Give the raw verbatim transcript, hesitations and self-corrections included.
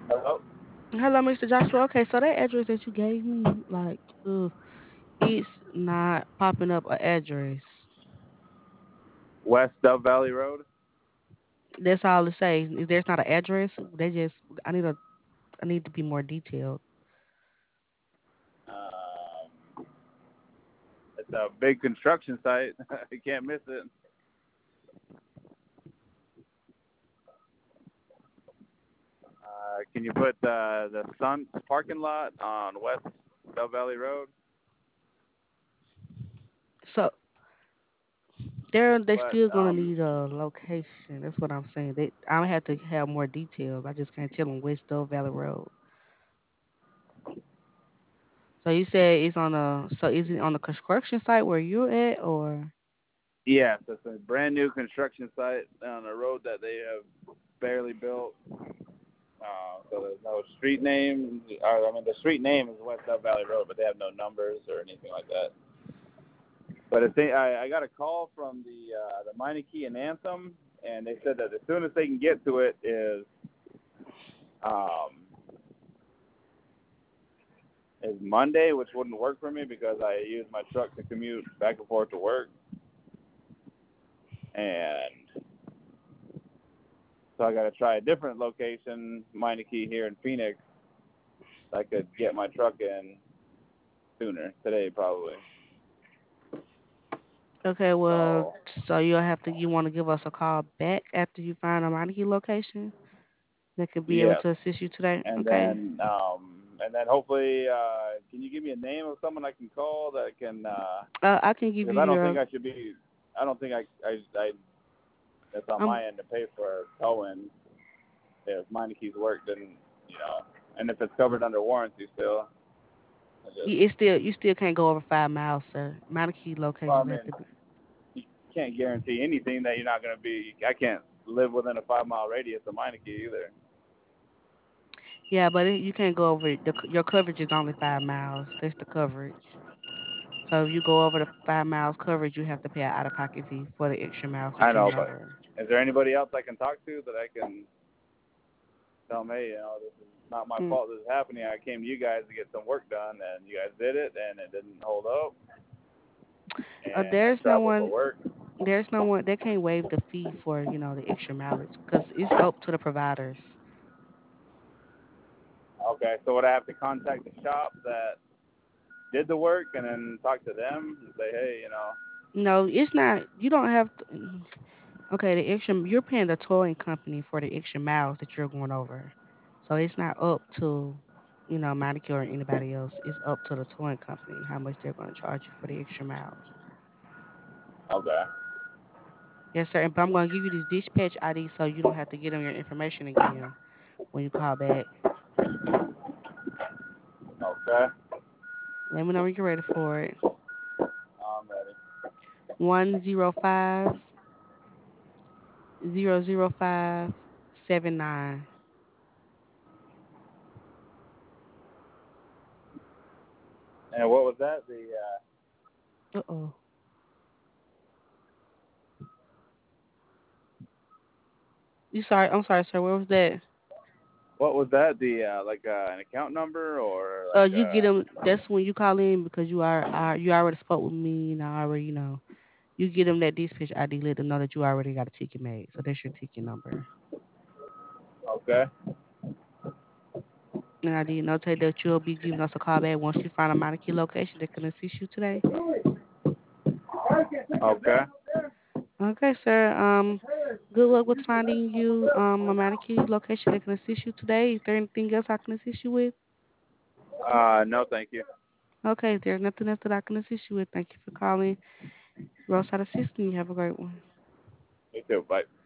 Hello? Hello, mister Joshua. Okay, so that address that you gave me, like, ugh, it's not popping up an address. West Dove Valley Road? That's all it says. If there's not an address, they just I need a I need to be more detailed. Um, it's a big construction site. You can't miss it. Uh, can you put uh, the Sun parking lot on West Dove Valley Road? So they're they But still gonna um, need a location. That's what I'm saying. They I have to have more details. I just can't tell them West Dove Valley Road. So you said it's on a so is it on the construction site where you're at or yes, it's a brand new construction site on a road that they have barely built. Uh, so there's no street name. Or, I mean, the street name is West Dove Valley Road, but they have no numbers or anything like that. But I think I, I got a call from the uh, the Meineke and Anthem, and they said that as soon as they can get to it is um, is Monday, which wouldn't work for me because I use my truck to commute back and forth to work, and so I got to try a different location, Meineke here in Phoenix. So I could get my truck in sooner today, probably. okay, well, So so you'll have to you want to give us a call back after you find a Montague location that could be able yes, to assist you today. and Okay. then um, and then hopefully, uh, can you give me a name of someone I can call that can? Uh, Uh, I can give because you I don't think your I should be. I don't think I. I. I That's on um my end to pay for towing. If Meineke's work, then you know, and if it's covered under warranty still, I just. you- it's still you still can't go over five miles, sir. Montague Well, I locations have mean, to be. you can't guarantee anything that you're not going to be. I can't live within a five mile radius of Meineke either. Yeah, but it, you can't go over the c- your coverage is only five miles. That's the coverage. So if you go over the five miles coverage, you have to pay an out of pocket fee for the extra miles that I you know, went but over. is there anybody else I can talk to that I can tell me, hey, you know, this is not my Mm. fault. This is happening. I came to you guys to get some work done, and you guys did it, and it didn't hold up, Uh, and I there's no travel for one. work. There's no one. They can't waive the fee for you know the extra mileage because it's up to the providers. Okay, so would I have to contact the shop that did the work and then talk to them and say, hey, you know, No, it's not. You don't have to. mm, Okay, the extra. You're paying the towing company for the extra miles that you're going over, so it's not up to you know Medicare or anybody else. It's up to the towing company how much they're going to charge you for the extra miles. okay, Yes, sir. But I'm going to give you this dispatch I D so you don't have to get them your information again when you call back. okay, Let me know when you're ready for it. I'm ready. One zero five zero zero five seven nine. And what was that? The uh, Uh oh. You sorry? I'm sorry, sir. What was that? what was that? The uh, like uh, an account number or Uh, like you get uh, them. That's when you call in because you are, are you already spoke with me and I already you know. You get them that dispatch I D. Let them know that you already got a ticket made. So that's your ticket number. okay, And I did notate that you'll be giving us a call back once you find a Monarchy location that can assist you today. okay. Okay, sir. Um, good luck with finding you um a Monarchy location that can assist you today. Is there anything else I can assist you with? Uh, no, thank you. Okay, if there's nothing else that I can assist you with, thank you for calling Roadside Assistant. You have a great one. You too. Bye.